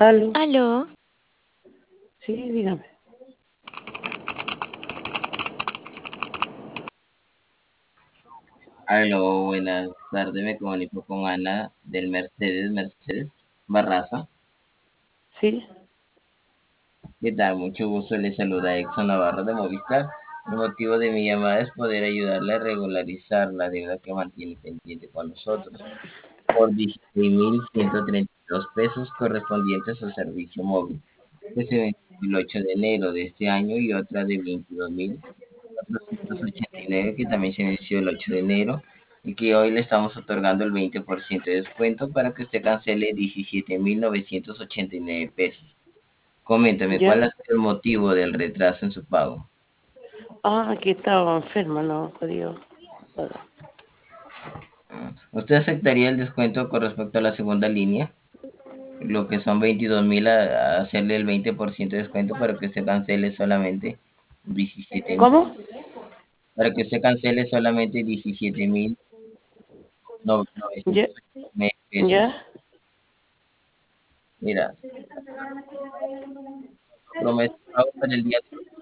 Aló, Aló, sí, dígame. Aló, buenas tardes, me comunico con Ana del Mercedes Barraza. Sí, ¿Qué tal? Mucho gusto, le saluda Exxon Navarro de Movistar. El motivo de mi llamada es poder ayudarle a regularizar la deuda que mantiene pendiente con nosotros por 16.132 pesos correspondientes al servicio móvil, que se venció el 8 de enero de este año y otra de 22.489 que también se venció el 8 de enero y que hoy le estamos otorgando el 20% de descuento para que usted cancele 17.989 pesos. Coméntame, ¿cuál ya. ha sido el motivo del retraso en su pago? Aquí estaba enferma, no podía pagar. ¿Usted aceptaría el descuento con respecto a la segunda línea? Lo que son 22.000 a hacerle el 20% de descuento para que usted cancele solamente 17.000. ¿Cómo? Para que usted cancele solamente 17.989 Ya, pesos. ya, Mira, promesa de pago para el día de hoy.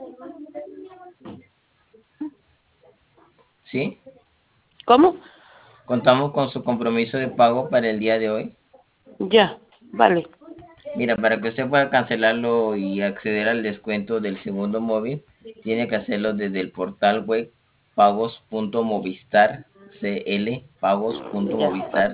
¿Sí? ¿cómo? Contamos con su compromiso de pago para el día de hoy. Ya, vale, Mira, para que usted pueda cancelarlo y acceder al descuento del segundo móvil, tiene que hacerlo desde el portal web pagos.movistar.cl, ya, pagos.movistar